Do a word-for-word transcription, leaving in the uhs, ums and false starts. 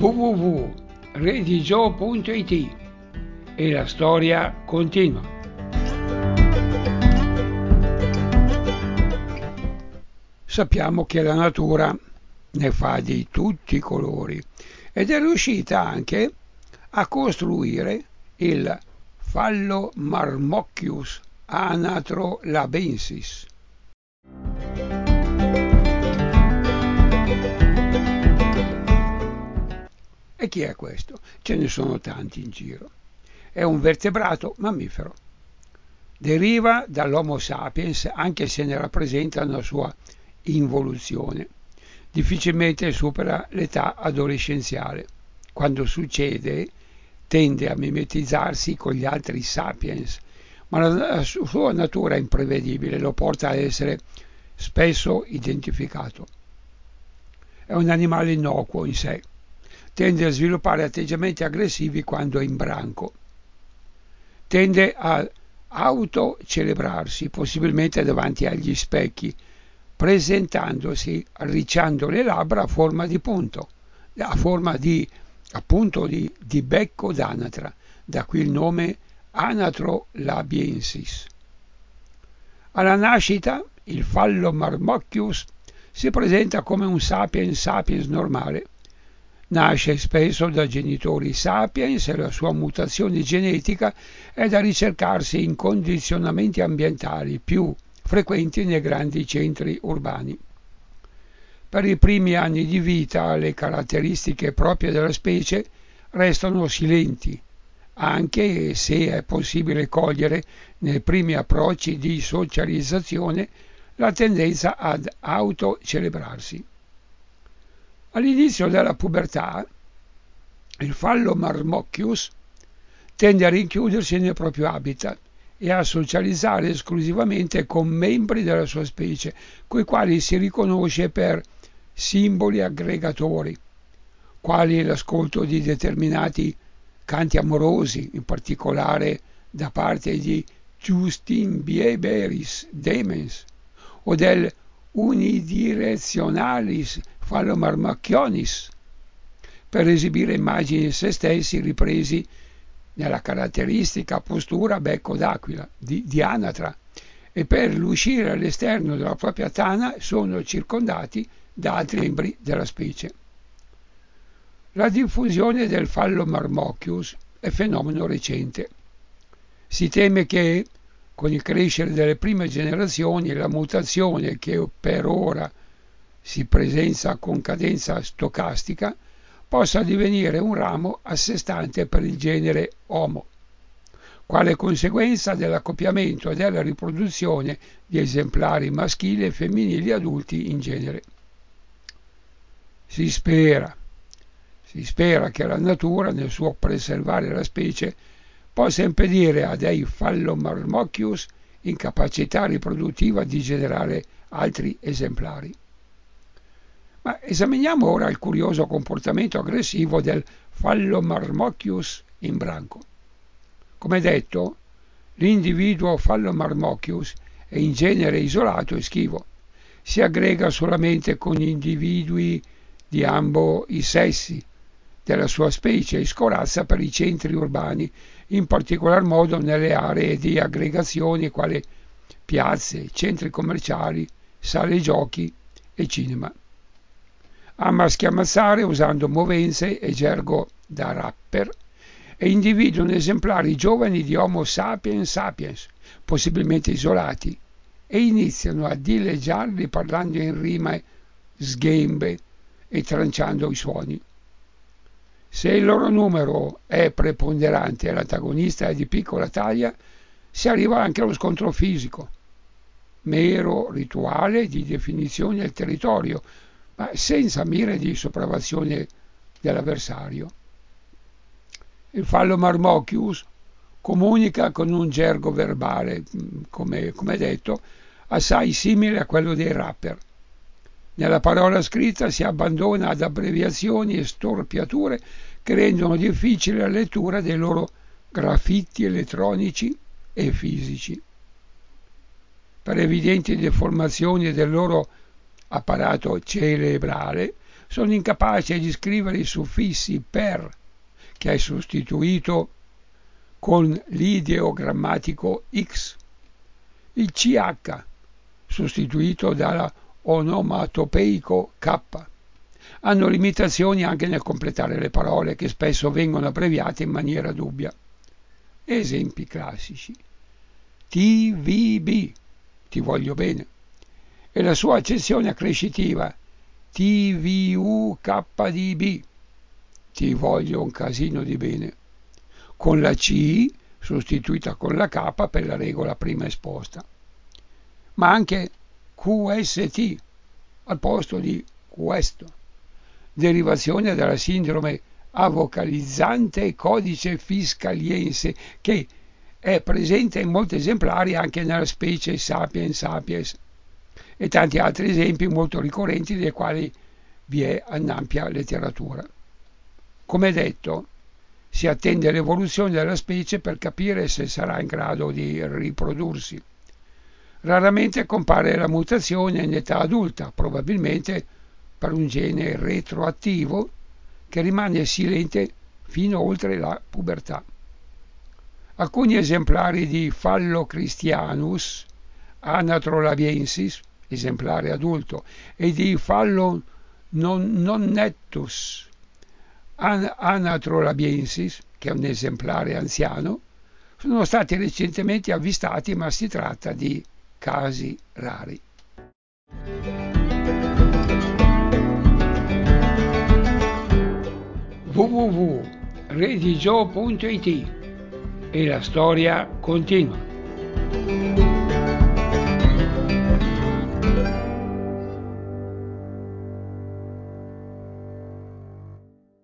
w w w punto redigio punto it e la storia continua. Sappiamo che la natura ne fa di tutti i colori ed è riuscita anche a costruire il Phallomarmocchius anatrolabensis. E chi è questo? Ce ne sono tanti in giro. È un vertebrato mammifero. Deriva dall'Homo sapiens, anche se ne rappresenta una sua involuzione. Difficilmente supera l'età adolescenziale. Quando succede, tende a mimetizzarsi con gli altri sapiens, ma la sua natura imprevedibile lo porta a essere spesso identificato. È un animale innocuo in sé. Tende a sviluppare atteggiamenti aggressivi quando è in branco. Tende a autocelebrarsi, possibilmente davanti agli specchi, presentandosi, arricciando le labbra a forma di punto, a forma di, appunto, di, di becco d'anatra, da qui il nome Anatrolabiensis. Alla nascita, il Phallomarmocchius si presenta come un sapiens sapiens normale. Nasce spesso da genitori sapiens e la sua mutazione genetica è da ricercarsi in condizionamenti ambientali più frequenti nei grandi centri urbani. Per i primi anni di vita le caratteristiche proprie della specie restano silenti, anche se è possibile cogliere nei primi approcci di socializzazione la tendenza ad autocelebrarsi. All'inizio della pubertà, il Phallomarmocchius tende a rinchiudersi nel proprio habitat e a socializzare esclusivamente con membri della sua specie, coi quali si riconosce per simboli aggregatori, quali l'ascolto di determinati canti amorosi, in particolare da parte di Justin Bieberis Demens, o del unidirezionalis Phallomarmocchionis, per esibire immagini di se stessi ripresi nella caratteristica postura becco d'aquila, di, di anatra, e per l'uscire all'esterno della propria tana sono circondati da altri membri della specie. La diffusione del Phallomarmocchius è fenomeno recente. Si teme che, con il crescere delle prime generazioni, la mutazione che per ora si presenta con cadenza stocastica possa divenire un ramo a sé stante per il genere Homo, quale conseguenza dell'accoppiamento e della riproduzione di esemplari maschili e femminili adulti in genere. Si spera, si spera che la natura, nel suo preservare la specie, possa impedire a dei Phallomarmocchius incapacità riproduttiva di generare altri esemplari. Ma esaminiamo ora il curioso comportamento aggressivo del Phallomarmocchius in branco. Come detto, l'individuo Phallomarmocchius è in genere isolato e schivo. Si aggrega solamente con individui di ambo i sessi della sua specie e scorazza per i centri urbani, in particolar modo nelle aree di aggregazione quali piazze, centri commerciali, sale giochi e cinema. Ama schiamazzare usando movenze e gergo da rapper e individuano esemplari giovani di Homo sapiens sapiens, possibilmente isolati, e iniziano a dileggiarli parlando in rime sghembe e tranciando i suoni. Se il loro numero è preponderante e l'antagonista è di piccola taglia, si arriva anche allo scontro fisico, mero rituale di definizione del territorio, ma senza mire di sopraffazione dell'avversario. Il Phallomarmocchius comunica con un gergo verbale, come, come detto, assai simile a quello dei rapper. Nella parola scritta si abbandona ad abbreviazioni e storpiature che rendono difficile la lettura dei loro graffiti elettronici e fisici. Per evidenti deformazioni del loro apparato cerebrale sono incapace di scrivere i suffissi per, che è sostituito con l'ideogrammatico X, il C H, sostituito dalla onomatopeico K. Hanno limitazioni anche nel completare le parole, che spesso vengono abbreviate in maniera dubbia. Esempi classici: T V B, ti voglio bene, e la sua accezione accrescitiva T V U K D B, ti voglio un casino di bene, con la C sostituita con la K per la regola prima esposta. Ma anche Q S T al posto di questo, derivazione dalla sindrome avocalizzante codice fiscaliense, che è presente in molti esemplari anche nella specie Sapiens sapiens, e tanti altri esempi molto ricorrenti dei quali vi è un'ampia letteratura. Come detto, si attende l'evoluzione della specie per capire se sarà in grado di riprodursi. Raramente compare la mutazione in età adulta, probabilmente per un gene retroattivo che rimane silente fino oltre la pubertà. Alcuni esemplari di Fallocristianus anatrolabiensis, esemplare adulto, e di Fallo nonnettus anatrolabiensis, che è un esemplare anziano, sono stati recentemente avvistati, ma si tratta di casi rari. w w w punto redigio punto it e la storia continua.